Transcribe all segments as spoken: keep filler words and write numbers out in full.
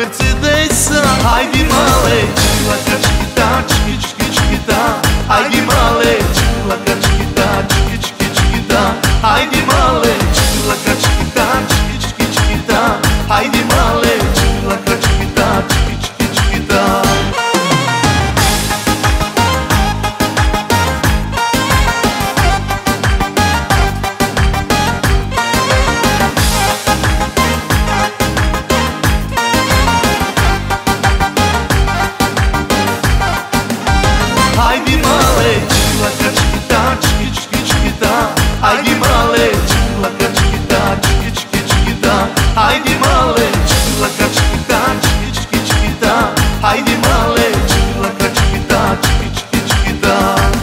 Mercedes. Haydi male, çikolata çikita, çiki çiki çikita. Haydi male, çikolata çikita, çiki çiki çikita. Haydi male, çikolata çikita, çiki çiki çikita. Haydi male, çikolata çikita, çiki çiki çikita. Haydi male, çikolata çikita, çiki çiki çikita. Haydi male, çikolata çikita, çiki çiki çikita. Haydi male, çikolata çikita, çiki çiki çikita. Haydi male, çikolata çikita, çiki çiki çikita.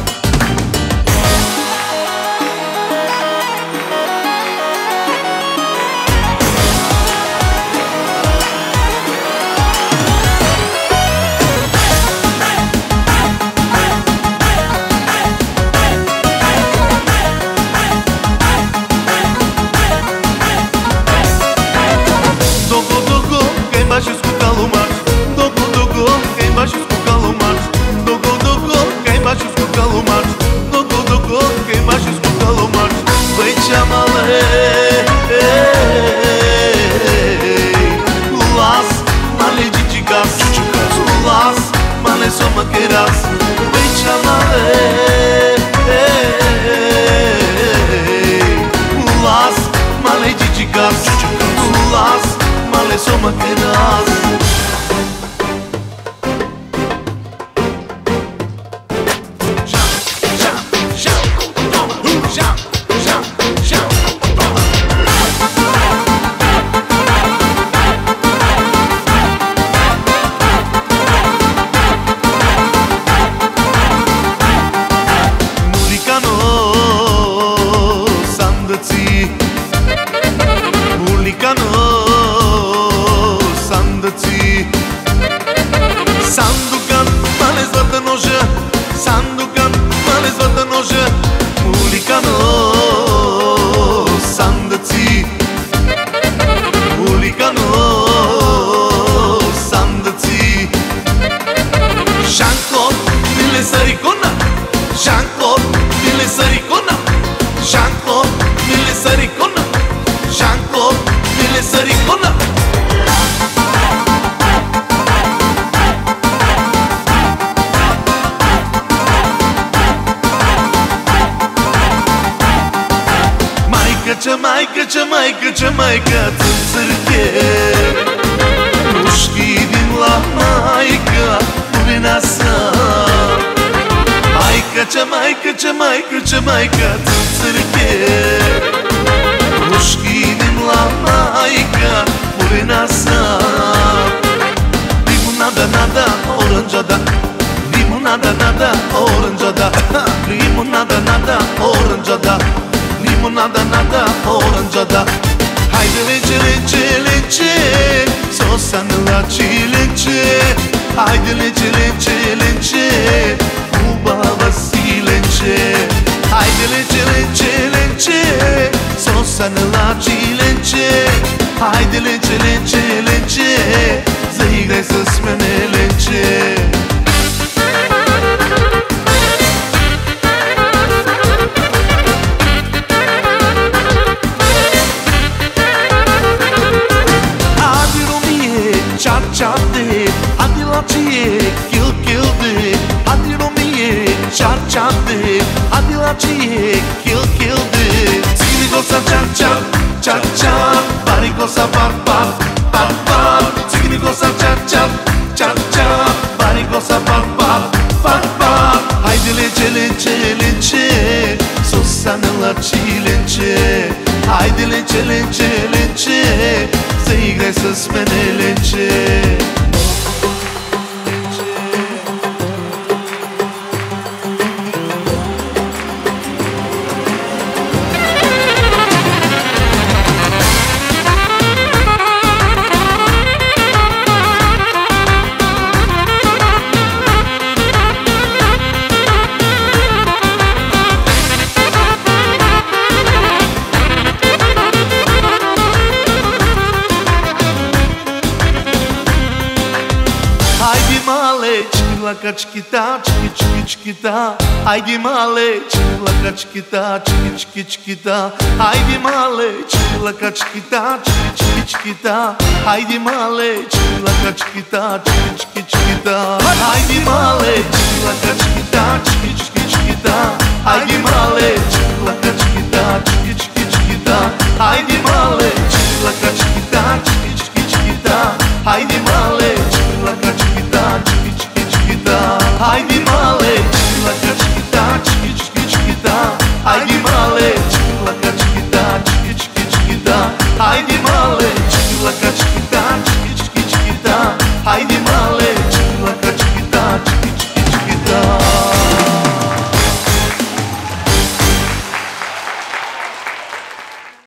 Baixos com calomar, dogo dogo, quem baixos com calomar, dogo dogo, quem baixos com calomar, dogo dogo, quem baixos com calomar, vai chamar-lhe, las, male de tigas, las, male só maqueiras, vai chamar-lhe, las, male de tigas, las male só maqueiras. Mulicano sandății, Mulicano Sandukan, male zlata nože, Sandukan, male zlata nože, Mulikano sandaci, Mulikano sandaci. Jean-Claude, bile saricona, Jean-Claude, bile saricona, Jean-Claude, bile saricona, Jean-Claude, bile saricona. Ce maică, ce maică, ce maică țâțârche, mușchi din la maică, pune-na sa. Maică, ce maică, ce maică, ce maică țâțârche, mușchi din la maică, pune-na sa. Limonada, nada, oranjada, limonada, nada, oranjada, limonada, nada, oranjada. Limonada, nada, oranjada. Haide lece, lece, lece, sosană la cilece. Haide lece, lece, lece, cu baba silence. Haide lece, lece, lece, sosană la cilece. Haide lece, lece, lece, să igrai să smene lece. Çarçardı, hadi la çiye, kil kildi. Hadi Romie, çarçardı, hadi la çiye, kil kildi. Signi gosa çar çar, çar çar, bari gosa par par, par par. Signi gosa çar çar, çar çar, bari gosa par par, par par. Haydi lece lece lece, sosană la cilence. Haydi lece lece lece, să igrai să smene lece. чилака чкита, чки чки чкита. Хайди мале, чилака чкита, чки чки чкита. Хайди мале, чилака чкита, чки чки чкита. Хайди мале, чилака чкита, чки чки чкита. Хайди мале.